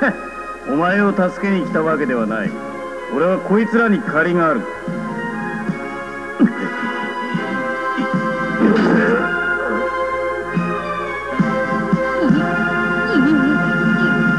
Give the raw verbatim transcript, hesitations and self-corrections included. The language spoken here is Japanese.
お前を助けに来たわけではない。俺はこいつらに借りがある。